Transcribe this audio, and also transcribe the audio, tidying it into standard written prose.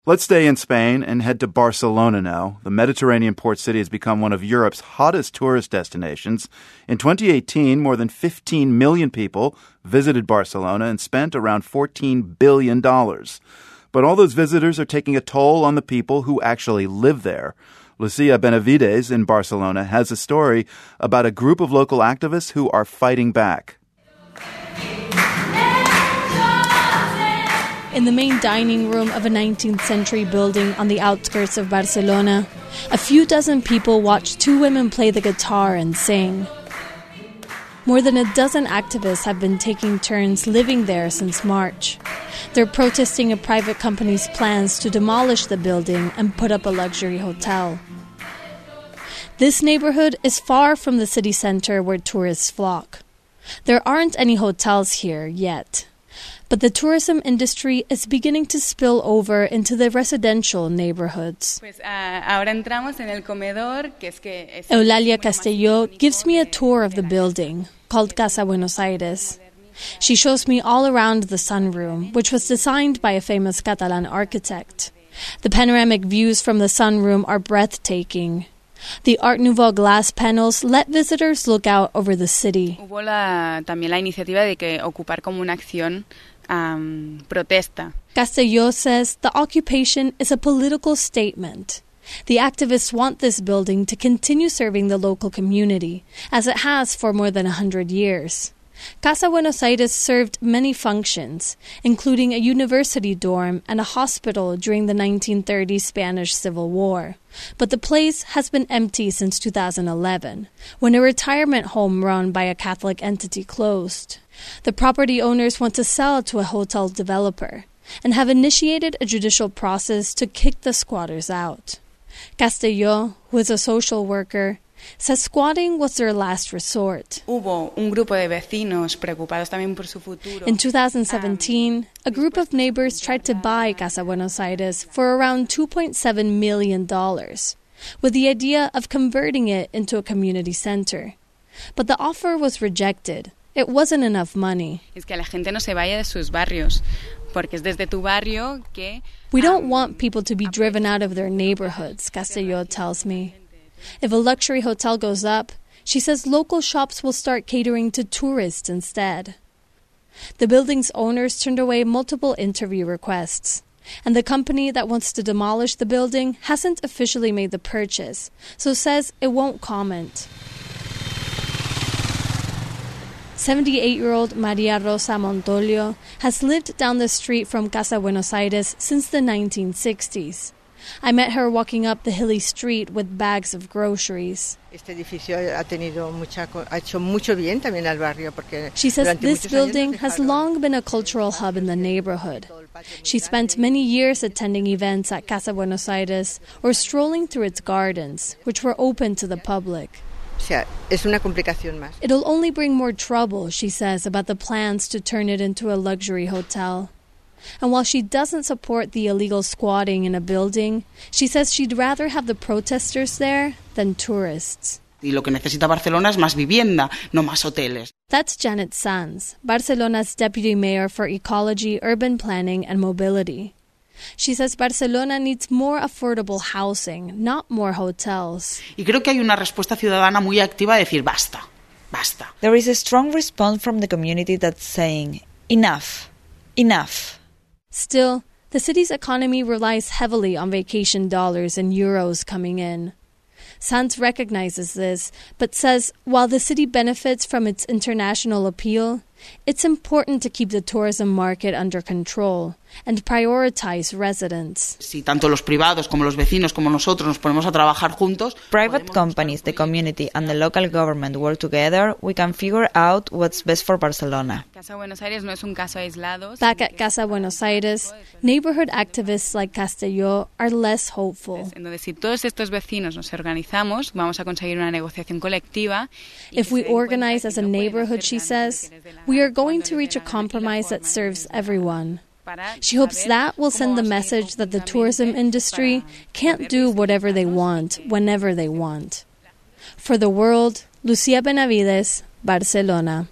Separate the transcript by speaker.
Speaker 1: Let's stay in Spain and head to Barcelona now. The Mediterranean port city has become one of Europe's hottest tourist destinations. In 2018, more than 15 million people visited Barcelona and spent around $14 billion. But all those visitors are taking a toll on the people who actually live there. Lucia Benavides in Barcelona has a story about a group of local activists who are fighting back.
Speaker 2: In the main dining room of a 19th century building on the outskirts of Barcelona, a few dozen people watch two women play the guitar and sing. More than a dozen activists have been taking turns living there since March. They're protesting a private company's plans to demolish the building and put up a luxury hotel. This neighborhood is far from the city center where tourists flock. There aren't any hotels here yet. But the tourism industry is beginning to spill over into the residential neighborhoods. Eulalia Castelló gives me a tour of the building, called Casa Buenos Aires. She shows me all around the sunroom, which was designed by a famous Catalan architect. The panoramic views from the sunroom are breathtaking. The Art Nouveau glass panels let visitors look out over the city. Castelló says the occupation is a political statement. The activists want this building to continue serving the local community, as it has for more than 100 years. Casa Buenos Aires served many functions, including a university dorm and a hospital during the 1930s Spanish Civil War. But the place has been empty since 2011, when a retirement home run by a Catholic entity closed. The property owners want to sell to a hotel developer and have initiated a judicial process to kick the squatters out. Castelló, who is a social worker, says squatting was their last resort. In 2017, a group of neighbors tried to buy Casa Buenos Aires for around $2.7 million, with the idea of converting it into a community center. But the offer was rejected. It wasn't enough money. We don't want people to be driven out of their neighborhoods, Castelló tells me. If a luxury hotel goes up, she says local shops will start catering to tourists instead. The building's owners turned away multiple interview requests, and the company that wants to demolish the building hasn't officially made the purchase, so says it won't comment. 78-year-old Maria Rosa Montolio has lived down the street from Casa Buenos Aires since the 1960s. I met her walking up the hilly street with bags of groceries. She says this building has long been a cultural hub in the neighborhood. She spent many years attending events at Casa Buenos Aires or strolling through its gardens, which were open to the public. It'll only bring more trouble, she says, about the plans to turn it into a luxury hotel. And while she doesn't support the illegal squatting in a building, she says she'd rather have the protesters there than tourists. That's Janet Sanz, Barcelona's deputy mayor for ecology, urban planning, and mobility. She says Barcelona needs more affordable housing, not more hotels.
Speaker 3: There
Speaker 4: is a strong response from the community that's saying, enough, enough.
Speaker 2: Still, the city's economy relies heavily on vacation dollars and euros coming in. Sanz recognizes this, but says while the city benefits from its international appeal, it's important to keep the tourism market under control and prioritize residents.
Speaker 4: Private companies, the community, and the local government work together, we can figure out what's best for Barcelona.
Speaker 2: Back at Casa Buenos Aires, neighborhood activists like Castelló are less hopeful. If we organize as a neighborhood, she says, we are going to reach a compromise that serves everyone. She hopes that will send the message that the tourism industry can't do whatever they want, whenever they want. For The World, Lucia Benavides, Barcelona.